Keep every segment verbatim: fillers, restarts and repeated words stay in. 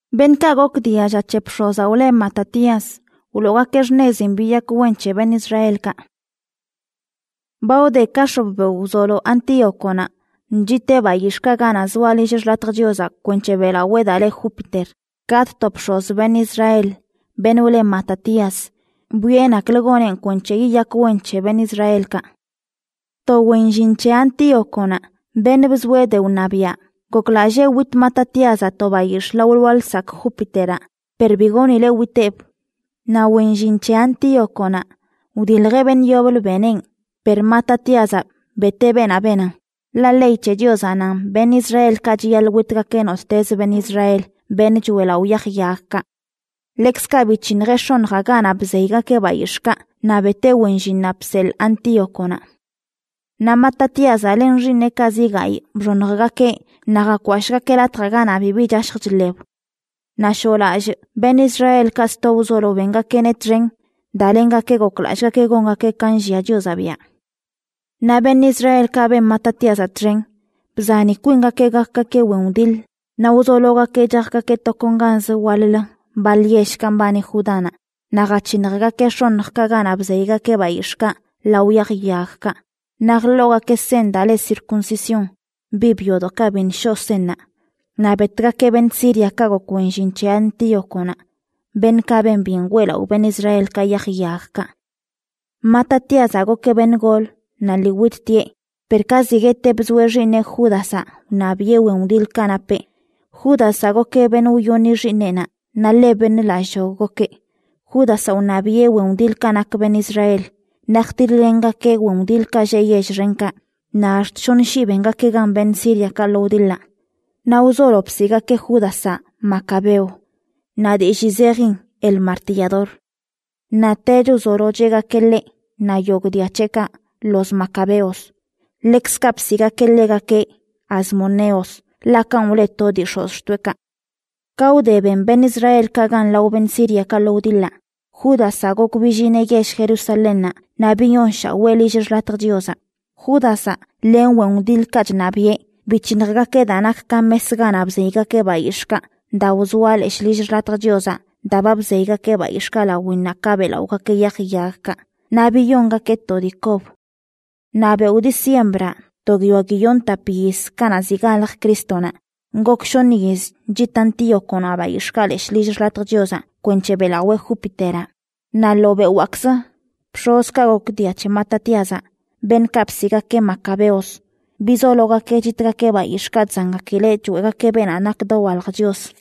Ben kagok dia ya chepshoza ule Matatías, uloga keshnezin villa kuwenche ben Israelka. Bao de kashobbe uzolo Antíocona, njite bayishka gana zualish latgioza kwenche vela wedale Júpiter, kat topshos ben Israel, ben ule Matatías, buena klegonen kwenche iya kuwenche ben Israelka. To wenjinche Antíocona, ben bzwe de unabia. Goklaje wit Matatías a tobayish laulwal sak Júpitera, per bigoni le witeb. Na wenjinche Antíocona, udilge ben yobel benen, per Matatías a bete ben abena. La leiche diosana, ben Israel kajial witka kenos tes ben Israel, ben juela uyahyaka. Lexka bichin reshon ragana bzeiga ke bayishka, na bete wenjin napsel Antíocona. Na Matatías alen rine kazigai, bronrgake, nagakwashga ke la tragana bibi jashjlev. Na sholaj, ben Israel kasto uzolo venga ke netren, dalenga ke goklashga ke gonga ke kanjia diosabia. Na ben Israel ka ben Matatías atren, bzani kuinga ke gaka ke wendil, na uzologa ke jaka ke tokonganz walila, balyesh kambani judana, nagachinrga ke shonrka gana bzeiga ke bayishka, la uyahyaka. Nagloga ke senda le circuncisión, bibiodo ka ben shosena. Na betra ke ben Siria ka go kwenjinche Antíocona, ben ka ben bienguela u ben Israel ka yahyaka. Matatías ago ke ben gol, na liwit tie, per ka zigete bzwerine Judasa, na biewe undil kanape. Judas ago ke ben uyoni rinena, na le ben la shogo ke. Judasa una biewe undil kanak ben Israel. Nachtirlenga ke wundil ka jeyesh renka, na shonishi venga ke gan ben Siria ka lodilla. Na uzolo psiga ke Judasa, Macabeo. Na de Gizerin, el martillador. Na tello zoro llega que le, na yogdiacheca, los Macabeos. Lex capsiga que lega que, Asmoneos, la canleto di shostueka. Caude ben ben Israel ka gan lau ben Siria ka lodilla. Judasa gok bijine yesh Jerusalena, nabiyon sha welish latrdiosa. Judasa len wendil kaj nabie, bichinrga ke danak ka mesgana bzeiga ke bayishka, da uzual ishlish latrdiosa, da babzeiga ke bayishka la winna kabela uga ke yahyaka, nabiyonga ke todikob. Nabe u diciembra, togiogion tapis kanazigalach kristona, ngok shonigiz jitantíocona bayishka ishlish latrdiosa, kwenche belawe Júpitera. Na lobe waksa, pshoska gok diache Matatíasa, ben kapsiga ke Macabeos, bizologa ke jitra ke bayishka zanga kile juega ke ben anak do walgdios.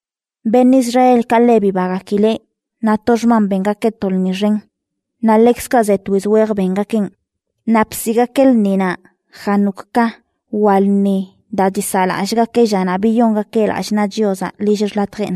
Ben Israel kalebi baga kile, na tojman benga ke tolniren, na lexka zetuizwer benga ken, na psiga kel nina, janukka, walni, dadisala ashga ke jana biyonga ke la ashna diosa lijer la trena.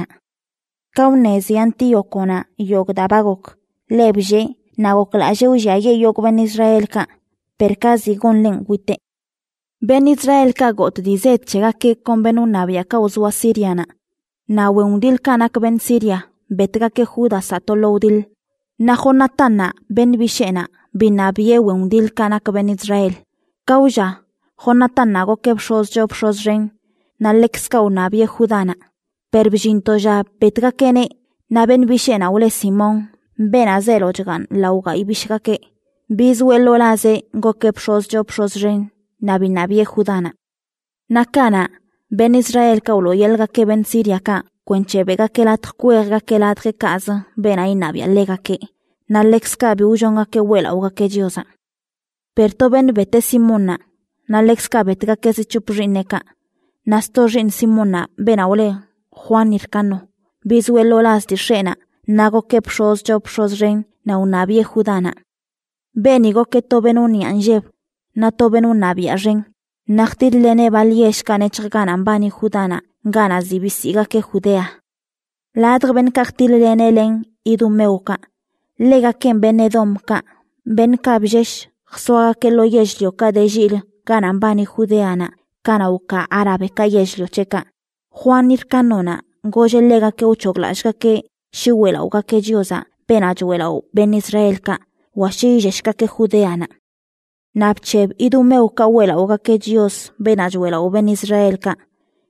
Kaunezi Antíocona yogdabagok, lebje, nagoklaje ujaye yog ben Israelka, perkazi gonlen wite. Ben Israelka got dizet chega ke kon ben unabia ka uzwa siriana. Na weundil kanak ben Siria, betka ke Judas atolodil. Na Jonatana ben Bishena, binabie weundil kanak ben Israel. Kauja, Jonatana go ke pshos job pshos ren, na lexka unabie Judana. Perbjinto ja betka kene, na ben Bishena ule Simón, ben azelo jegan lauga ibishka ke. Bizwelo laze go ke pshos job pshos ren, na binabie Judana. Na kana, ben Israel ka ulo yelga ke ben Siria ka, kwenche bega ke lat kuerga ke lat ke kaza, ben ay nabia lega ke. Na lexka bi ujonga ke wela uga ke diosa. Perto ben bete Simona, na lexka betka ke si chuprineka. Na storin Simona ben aule Juan Ircano, bizwelo las di shena, nago ke pshos job pshos ren, na unabie Judana. Benigo ke to ben uni anjeb, na to ben unabia ren. Nachtir lene baliesh kanech ganan bani Judana, gana zibisiga ke Judea. Ladr ben kartil lene len idu meuka. Lega ken ben edom ka, ben kabjesh, xsoaga ke lo yeshlio ka de jil, ganan bani Judeana, kana uka arabe ka yeshlio cheka. Juan Ircanona, goje lega ke uchoglashka ke, shiwela uka ke diosa, ben ajuela u ben Israel ka, washijeshka ke Judeana. Napcheb idu meuka wela uga ke Dios ben ajuela u ben Israel ka.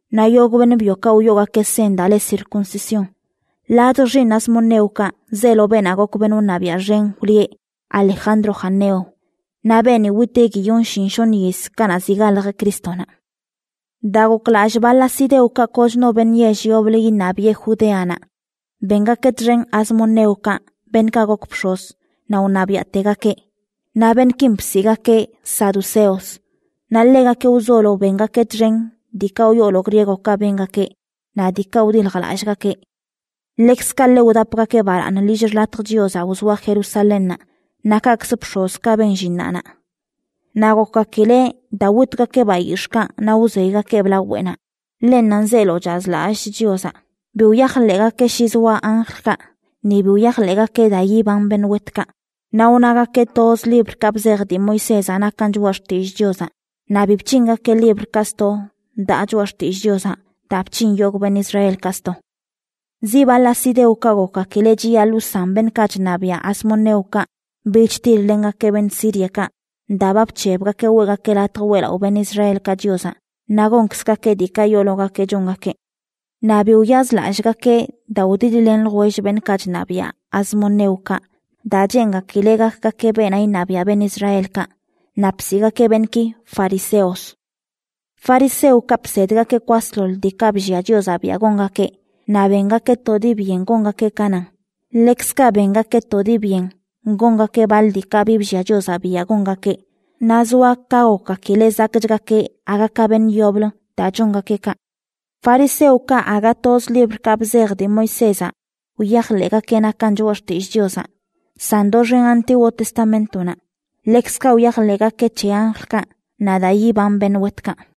na yogo ben bioka uyoga ke senda le circuncisión. Lado rinas moneuka zelo ben agok ben unabia ren hulie Alejandro Janeo. Na beni witegi yon shinshon yis kana zigalga Kristona. Dago clash bala sideuka kojno ben yeshi obligi nabie judeana. Benga ketren asmoneuka ben kagok pshos na unabia tegake. Na ben kimpsigake saduceos. Na lega ke uzolo benga ketren dika uyolo griego ka benga ke na dika udil galashga ke. Lex kalle udapga ke bar analijer latgioza uzwa Jerusalena. Naka ksepshos ka benjinana. Nago kakile Dawit ka ke bayishka na uzeiga ke blawena. Lenan zelo jazla ashjioza. Biuyah lega ke shizwa anjka. Ni biuyah lega ke dayiban benwetka. Na unaga ke tos libr kapzer di Moisés anakan juashtijioza. Na bibchinga ke libr kasto da juashtijioza. Dapchin yog ben Israel kasto. Ziba la sideuka goka kileji alusan ben kachnabia asmoneuka. Bichtir lenga ke ben Siriaka, dabab chebga ke wega ke la tawela u ben Israel ka diosa, nagonkska ke dika yologa ke jonga ke. Nabi uyaz la ashga ke daudidi len lgoish ben kajnabia, azmoneuka, da jenga kilega ka ke ben ay nabia ben Israel ka, napsiga ke ben ki fariseos. Fariseu kapsedga ke kwaslol dika bjia diosa bia gonga ke, na venga ke todi bien gonga ke kanan. Lexka venga ke todi bien. Gonga ke baldi ka bibjia josa bia gonga ke. Nazua ka oka kile zakjga ke aga ka ben yoblo da jonga ke ka. Fariseu ka aga tos libr ka bzer de Moisesa. Uyah lega ke na kanjoashti josa. Sando ren Antiguo Testamento na. Lex ka uyah lega ke cheanjka. Nada yiban ben wetka.